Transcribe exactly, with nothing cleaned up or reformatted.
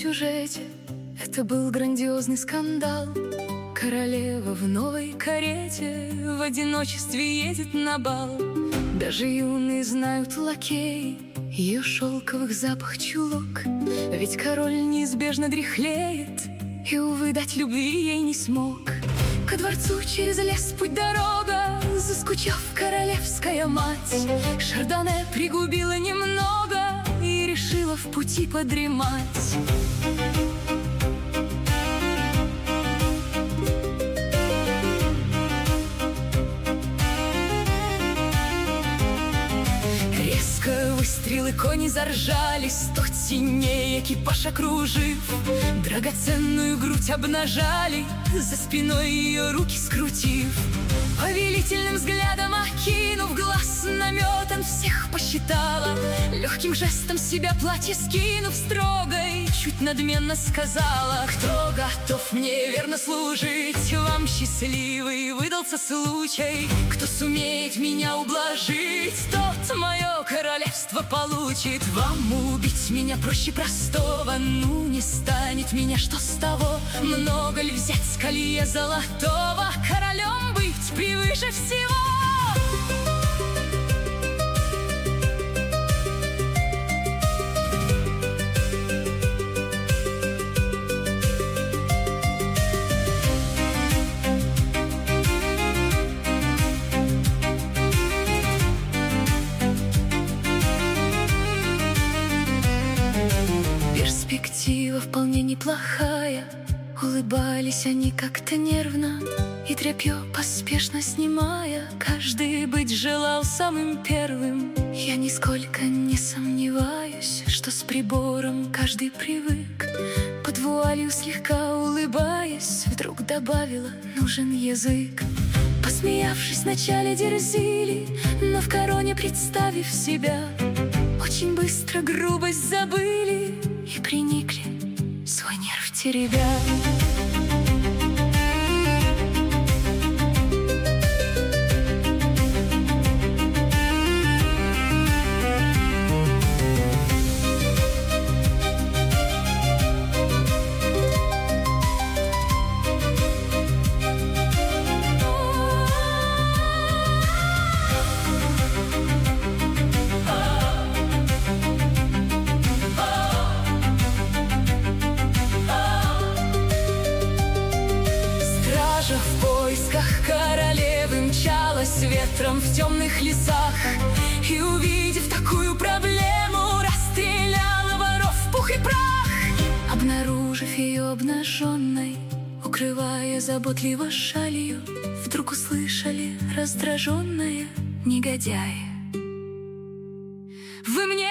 сюжете это был грандиозный скандал. Королева в новой карете в одиночестве едет на бал. Даже юные знают лакеи ее шелковых запах чулок. Ведь король неизбежно дряхлеет, и, увы, дать любви ей не смог. Ко дворцу через лес путь дорога, заскучав королевская мать, Шардоне пригубила немного и решила в пути подремать. Резко выстрелы, кони заржали, сто теней экипаж окружив, драгоценную грудь обнажали, за спиной ее руки скрутив. Повелительным взглядом окинув глаз наметом, всех посчитала. Легким жестом себя платье скинув строго и чуть надменно сказала: кто готов мне верно служить, вам счастливый выдался случай. Кто сумеет меня ублажить, тот мое королевство получит. Вам убить меня проще простого, ну не станет меня, что с того? Много ли взять с колье золотого, королем быть превыше всего? Перспектива вполне неплохая. Улыбались они как-то нервно, и тряпье поспешно снимая, каждый быть желал самым первым. Я нисколько не сомневаюсь, что с прибором каждый привык. Под вуалью слегка улыбаясь, вдруг добавила: нужен язык. Посмеявшись, вначале дерзили, но в короне представив себя, очень быстро грубость забыли и приникли, свой нерв теребя. В поисках королевы мчалась ветром в темных лесах, и, увидев такую проблему, расстреляла воров в пух и прах. Обнаружив ее обнаженной, укрывая заботливо шалью, вдруг услышали раздраженное: негодяи, вы мне